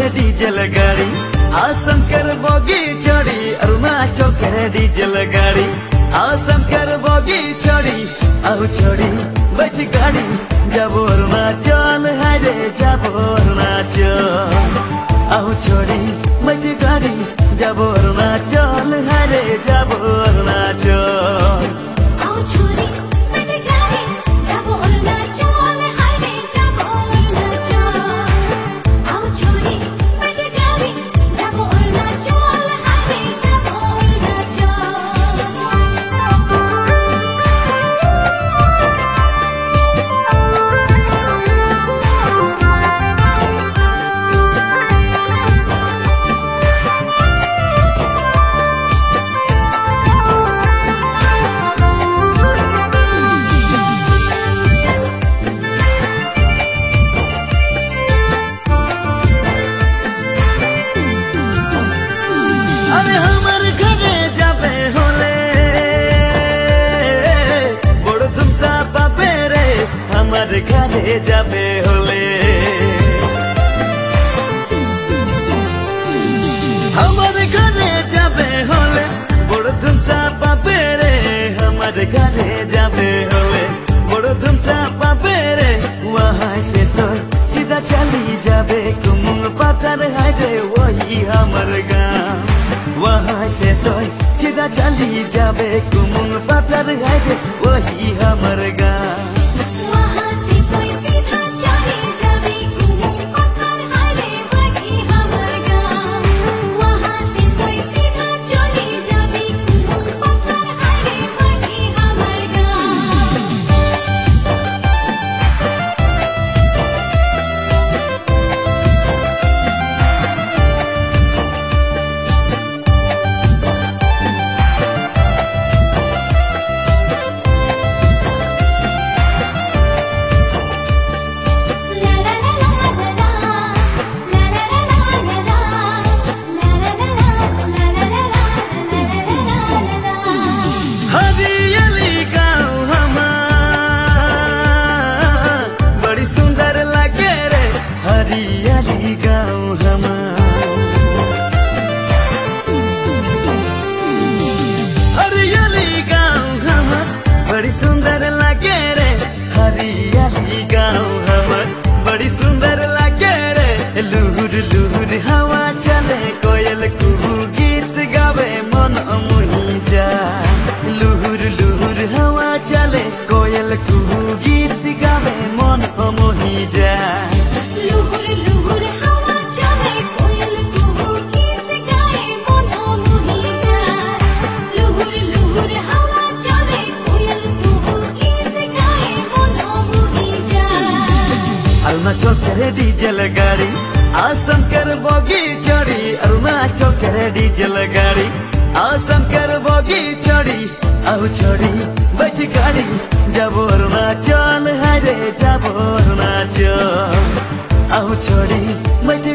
करे डीजल गाड़ी आसम कर बोगी चढ़ी अरुणाचल करे डीजल गाड़ी आसम कर बोगी चढ़ी आहू चढ़ी बैठ गाड़ी जब अरुणाचल हाय रे जब अरुणाचल आहू चढ़ी बैठ गाड़ी जब अरुणाचल हाय रे जब अरुणाचल घरे जाबे होले हमारे घरे जाबे होले बड़ धुमसा पापे रे हमारे घरे जाबे होले बड़ धुमसा पापे रे वहाँ से तो सीधा चली जाबे कुमुंग पत्थर है रे वही हमर गाँव वहाँ से तो सीधा चली जाबे कुमुंग पत्थर है रे वही हमर गाँव हरियाली गाँव हमार हरियाली गाँव हमार बड़ी सुंदर लगे रे हरियाली गाँव हमार बड़ी सुंदर लगे रे लुहुर लुहुर हवा चले कोयल कुहू गीत गावे मन मोही जा लुहुर लुहुर हवा चले कोयल कुहू गीत गावे मन मोही जा अरुणाचल करे डीजल गाड़ी आसम कर बोगी चढ़ी अरुणाचल करे डीजल गाड़ी आसम कर बोगी चढ़ी आहू चढ़ी बैठ गाड़ी जब अरुणाचल हाय रे जब अरुणाचल आहू चढ़ी बैठ